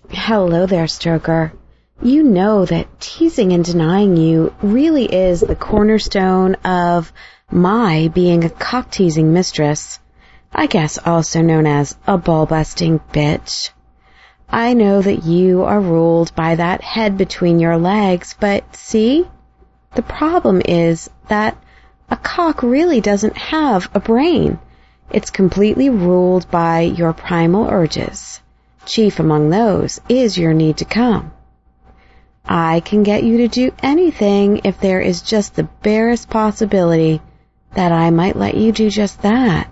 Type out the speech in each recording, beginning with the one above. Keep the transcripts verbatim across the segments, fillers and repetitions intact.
Hello there, Stroker. You know that teasing and denying you really is the cornerstone of my being a cock-teasing mistress. I guess also known as a ball-busting bitch. I know that you are ruled by that head between your legs, but see? The problem is that a cock really doesn't have a brain. It's completely ruled by your primal urges. Chief among those is your need to come. I can get you to do anything if there is just the barest possibility that I might let you do just that.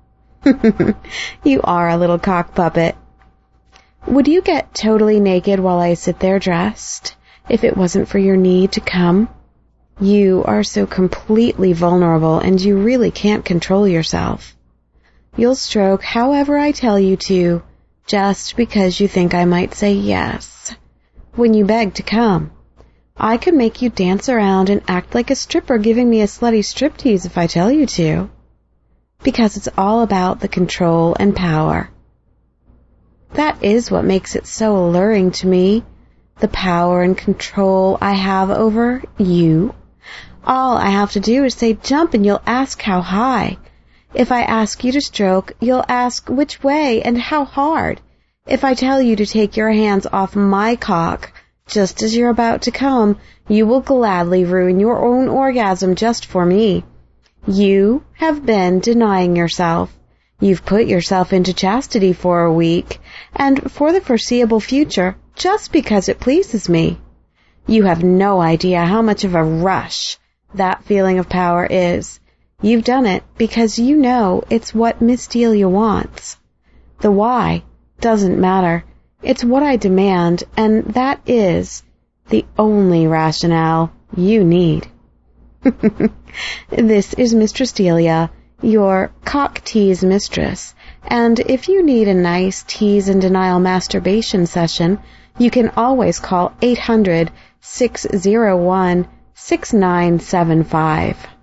You are a little cock puppet. Would you get totally naked while I sit there dressed, if it wasn't for your need to come? You are so completely vulnerable, and you really can't control yourself. You'll stroke however I tell you to, just because you think I might say yes. When you beg to come, I could make you dance around and act like a stripper giving me a slutty striptease if I tell you to. Because it's all about the control and power. That is what makes it so alluring to me, the power and control I have over you. All I have to do is say jump and you'll ask how high. If I ask you to stroke, you'll ask which way and how hard. If I tell you to take your hands off my cock, just as you're about to come, you will gladly ruin your own orgasm just for me. You have been denying yourself. You've put yourself into chastity for a week, and for the foreseeable future, just because it pleases me. You have no idea how much of a rush that feeling of power is. You've done it because you know it's what Miss Delia wants. The why doesn't matter. It's what I demand, and that is the only rationale you need. This is Mistress Delia, your cock tease mistress, and if you need a nice tease and denial masturbation session, you can always call eight hundred, six oh one, six nine seven five.